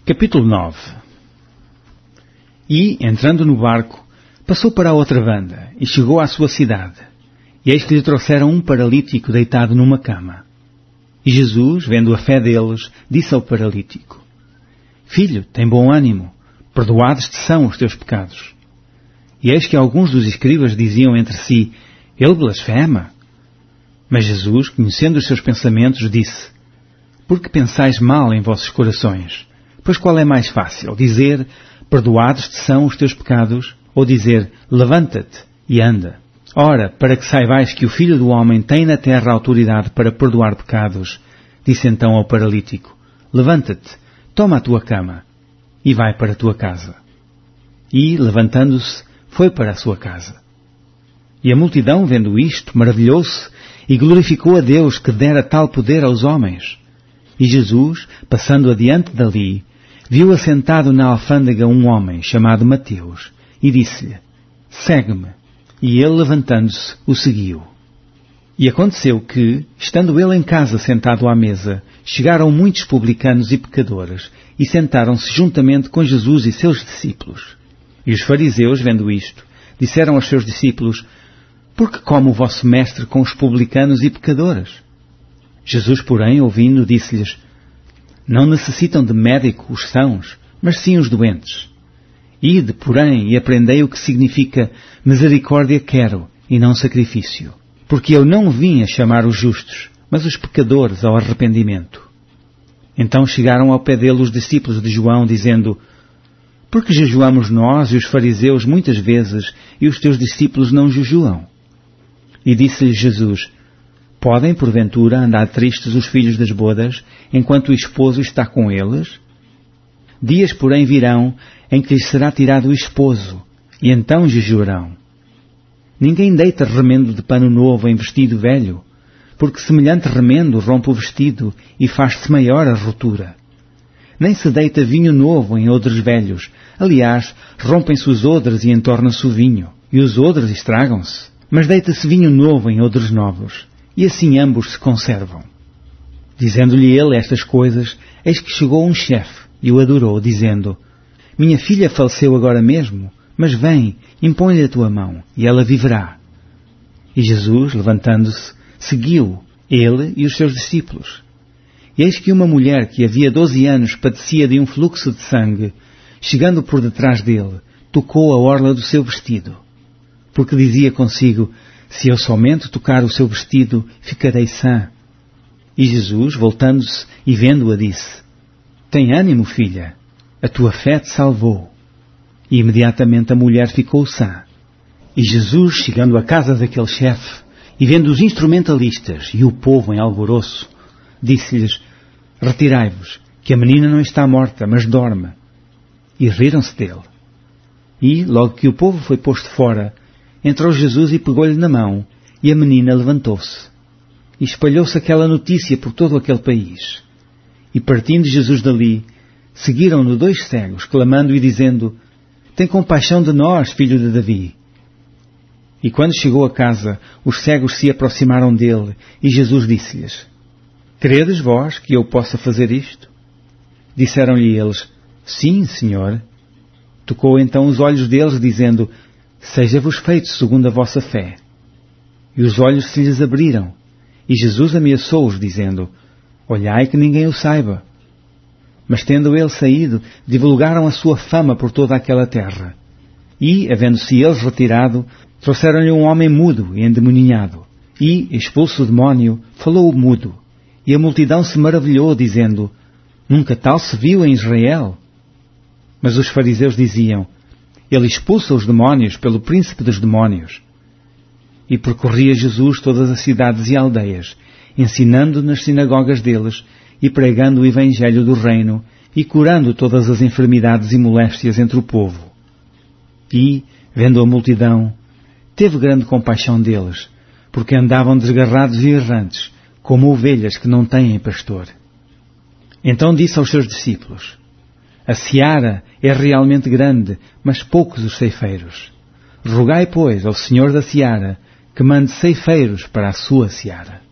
Capítulo 9. E, entrando no barco, passou para a outra banda e chegou à sua cidade. E eis que lhe trouxeram um paralítico deitado numa cama. E Jesus, vendo a fé deles, disse ao paralítico: Filho, tem bom ânimo, perdoados te são os teus pecados. E eis que alguns dos escribas diziam entre si: Ele blasfema. Mas Jesus, conhecendo os seus pensamentos, disse: Por que pensais mal em vossos corações? Pois qual é mais fácil, dizer, perdoados te são os teus pecados, ou dizer, levanta-te e anda? Ora, para que saibais que o Filho do Homem tem na terra autoridade para perdoar pecados, disse então ao paralítico, levanta-te, toma a tua cama, e vai para a tua casa. E, levantando-se, foi para a sua casa. E a multidão, vendo isto, maravilhou-se e glorificou a Deus que dera tal poder aos homens. E Jesus, passando adiante dali, viu assentado na alfândega um homem chamado Mateus, e disse-lhe, segue-me. E ele, levantando-se, o seguiu. E aconteceu que, estando ele em casa sentado à mesa, chegaram muitos publicanos e pecadores, e sentaram-se juntamente com Jesus e seus discípulos. E os fariseus, vendo isto, disseram aos seus discípulos, por que come o vosso mestre com os publicanos e pecadores? Jesus, porém, ouvindo, disse-lhes, não necessitam de médico os sãos, mas sim os doentes. Ide, porém, e aprendei o que significa misericórdia quero, e não sacrifício. Porque eu não vim a chamar os justos, mas os pecadores ao arrependimento. Então chegaram ao pé dele os discípulos de João, dizendo, por que jejuamos nós e os fariseus muitas vezes, e os teus discípulos não jejuam? E disse-lhe Jesus, podem, porventura, andar tristes os filhos das bodas, enquanto o esposo está com eles? Dias, porém, virão, em que lhes será tirado o esposo, e então jejuarão. Ninguém deita remendo de pano novo em vestido velho, porque semelhante remendo rompe o vestido e faz-se maior a rotura. Nem se deita vinho novo em odres velhos, aliás, rompem-se os odres e entorna-se o vinho, e os odres estragam-se. Mas deita-se vinho novo em odres novos, e assim ambos se conservam. Dizendo-lhe ele estas coisas, eis que chegou um chefe, e o adorou, dizendo, minha filha faleceu agora mesmo, mas vem, impõe-lhe a tua mão, e ela viverá. E Jesus, levantando-se, seguiu, ele e os seus discípulos. E eis que uma mulher que havia 12 anos padecia de um fluxo de sangue, chegando por detrás dele, tocou a orla do seu vestido. Porque dizia consigo, se eu somente tocar o seu vestido, ficarei sã. E Jesus, voltando-se e vendo-a, disse, tem ânimo, filha, a tua fé te salvou. E imediatamente a mulher ficou sã. E Jesus, chegando à casa daquele chefe, e vendo os instrumentalistas e o povo em alvoroço, disse-lhes, retirai-vos, que a menina não está morta, mas dorme. E riram-se dele. E, logo que o povo foi posto fora, entrou Jesus e pegou-lhe na mão, e a menina levantou-se. E espalhou-se aquela notícia por todo aquele país. E partindo Jesus dali, seguiram-no 2 cegos, clamando e dizendo, tem compaixão de nós, filho de Davi. E quando chegou a casa, os cegos se aproximaram dele, e Jesus disse-lhes, credes vós que eu possa fazer isto? Disseram-lhe eles, sim, Senhor. Tocou então os olhos deles, dizendo, seja-vos feito segundo a vossa fé. E os olhos se lhes abriram, e Jesus ameaçou-os, dizendo, olhai que ninguém o saiba. Mas tendo ele saído, divulgaram a sua fama por toda aquela terra. E, havendo-se eles retirado, trouxeram-lhe um homem mudo e endemoninhado. E, expulso o demónio, falou o mudo. E a multidão se maravilhou, dizendo, nunca tal se viu em Israel. Mas os fariseus diziam, ele expulsa os demónios pelo príncipe dos demónios. E percorria Jesus todas as cidades e aldeias, ensinando nas sinagogas deles, e pregando o evangelho do reino, e curando todas as enfermidades e moléstias entre o povo. E, vendo a multidão, teve grande compaixão deles, porque andavam desgarrados e errantes, como ovelhas que não têm pastor. Então disse aos seus discípulos, a seara é realmente grande, mas poucos os ceifeiros. Rogai, pois, ao Senhor da seara, que mande ceifeiros para a sua seara.